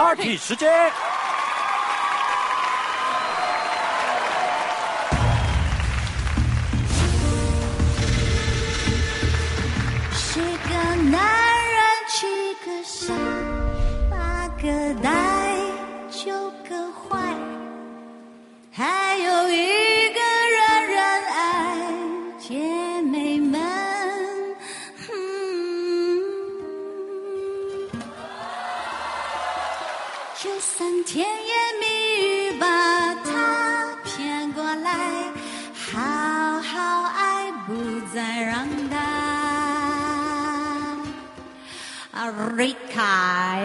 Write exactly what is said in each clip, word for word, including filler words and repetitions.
party 时间。 十个男人，七个傻，八个呆，九个坏，还有一个人人爱，姐妹们。嗯，就算甜言蜜语把他骗过来，好好爱，不再让他离开。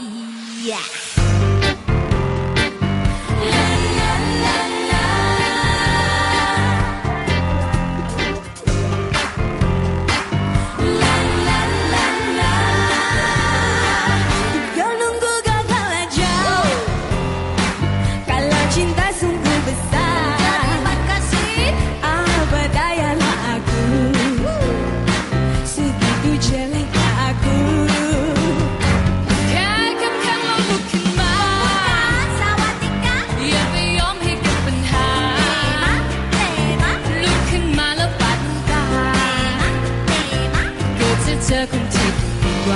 这空气不挂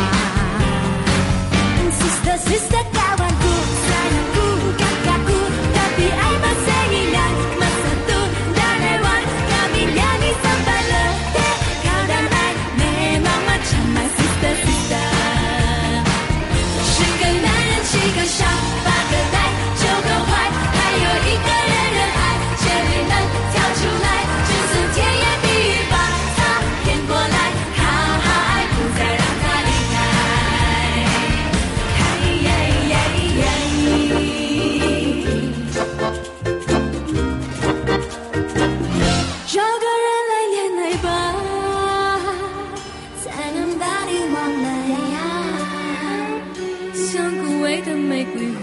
Sister Sister kawanku sayangku kakakku tapi ai masih ingat masa tu dan hewan kami nyanyi sampai letih kau dan ai memang macam my sister sister 十个男人七个傻八个呆九个坏还有一个人人爱姐妹们跳出来就算甜言蜜语把他骗过来再让他离开，找个人来恋爱吧，才能把你忘了呀，像枯萎的玫瑰花，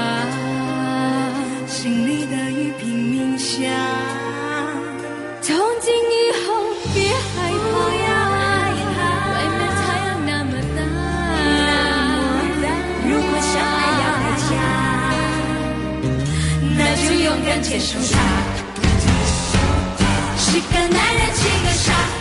心里的雨拼命下，从今以后别害怕呀。勇敢接受它，十个男人七个傻。